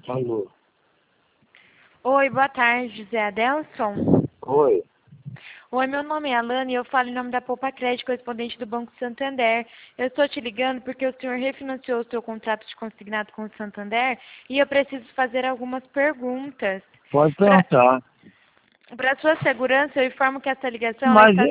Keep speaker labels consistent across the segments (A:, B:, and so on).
A: Alô.
B: Oi, boa tarde, José Adelson.
A: Oi.
B: Oi, meu nome é Alana e eu falo em nome da Poupa Crédito, correspondente do Banco Santander. Eu estou te ligando porque o senhor refinanciou o seu contrato de consignado com o Santander e eu preciso fazer algumas perguntas.
A: Pode perguntar.
B: Para sua segurança, eu informo que essa ligação ela
A: Mas
B: está...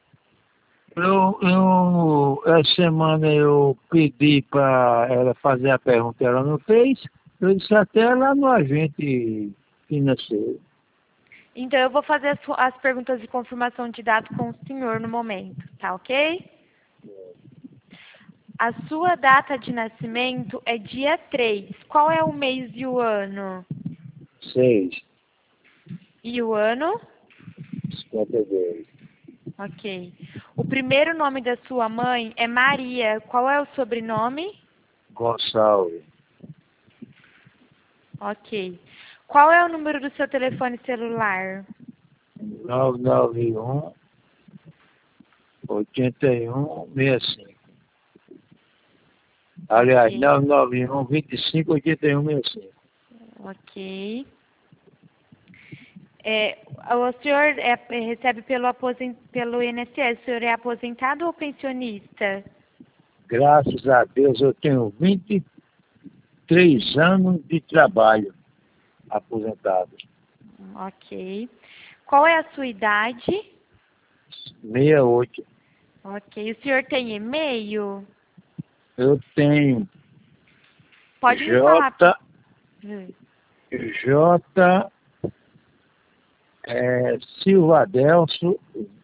A: essa semana eu pedi para ela fazer a pergunta, ela não fez. Eu disse até lá no agente financeiro.
B: Então, eu vou fazer as perguntas de confirmação de dados com o senhor no momento, tá ok? A sua data de nascimento é dia 3. Qual é o mês e o ano?
A: 6,
B: E o ano?
A: 52.
B: Ok. O primeiro nome da sua mãe é Maria. Qual é o sobrenome?
A: Gonçalves.
B: Ok. Qual é o número do seu telefone celular?
A: 991 8165. Aliás,
B: Ok.
A: 991 25 81 65.
B: Ok. O senhor recebe pelo INSS. O senhor é aposentado ou pensionista?
A: Graças a Deus eu tenho 23 anos de trabalho aposentado.
B: Ok. Qual é a sua idade?
A: 68.
B: Ok. O senhor tem e-mail?
A: Eu tenho
B: Pode me falar. Hum.
A: J Silva Adelso,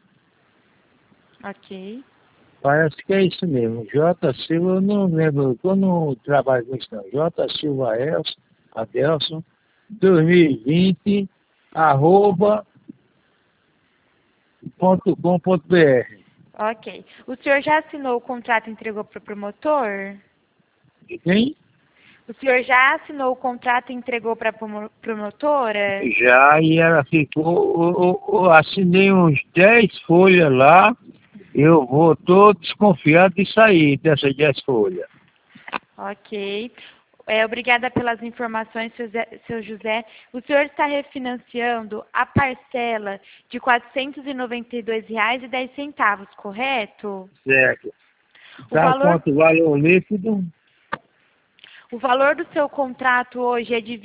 B: Ok.
A: parece que é isso mesmo. J Silva, eu não lembro, eu não trabalho com isso não. J Silva Adelso, 2020, @, .com.br.
B: Ok. O senhor já assinou o contrato e entregou para o promotor?
A: Quem?
B: O senhor já assinou o contrato e entregou para a promotora?
A: Já, e ela ficou, eu assinei uns 10 folhas lá, eu tô desconfiado de sair dessas 10 folhas.
B: Ok. Obrigada pelas informações, seu José. O senhor está refinanciando a parcela de R$ 492,10, correto?
A: Certo.
B: O
A: Sabe
B: valor,
A: quanto vale o líquido?
B: o valor do seu contrato hoje é de R$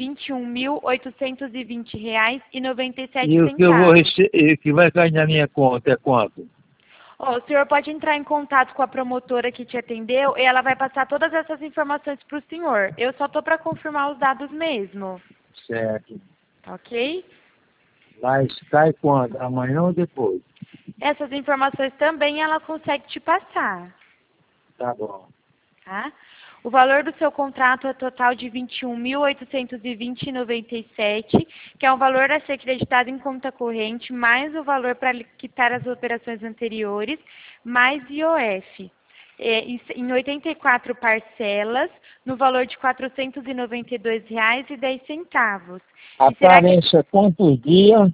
B: 21.820,97.
A: E o que eu vou receber, que vai cair na minha conta é quanto?
B: O senhor pode entrar em contato com a promotora que te atendeu e ela vai passar todas essas informações para o senhor. Eu só estou para confirmar os dados mesmo,
A: Certo.
B: ok?
A: Mas cai quando? Amanhã ou depois?
B: Essas informações também ela consegue te passar,
A: Tá bom.
B: tá? O valor do seu contrato é total de R$ 21.820,97, que é um valor a ser creditado em conta corrente, mais o valor para quitar as operações anteriores, mais IOF. Em 84 parcelas, no valor de R$ 492,10.
A: A
B: E será que...
A: carência quantos dias?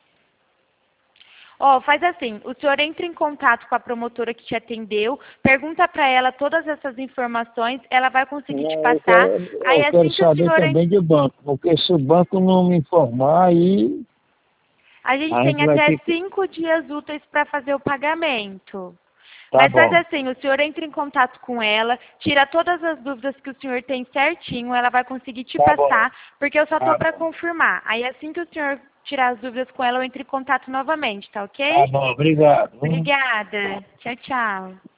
B: Faz assim, o senhor entra em contato com a promotora que te atendeu, pergunta para ela todas essas informações, ela vai conseguir te
A: Não,
B: passar. Aí
A: eu quero
B: assim que o
A: saber
B: senhor...
A: também de banco, porque se o banco não me informar, aí
B: A gente
A: a
B: tem
A: gente vai
B: até
A: ter que...
B: 5 dias úteis para fazer o pagamento.
A: Tá
B: Mas faz
A: bom,
B: assim, o senhor entra em contato com ela, tira todas as dúvidas que o senhor tem certinho, ela vai conseguir te
A: tá bom,
B: passar, porque eu só estou
A: tá
B: para
A: bom.
B: confirmar. Aí assim que o senhor tirar as dúvidas com ela, eu entro em contato novamente, tá ok?
A: Tá bom, obrigado.
B: Obrigada. Tchau, tchau.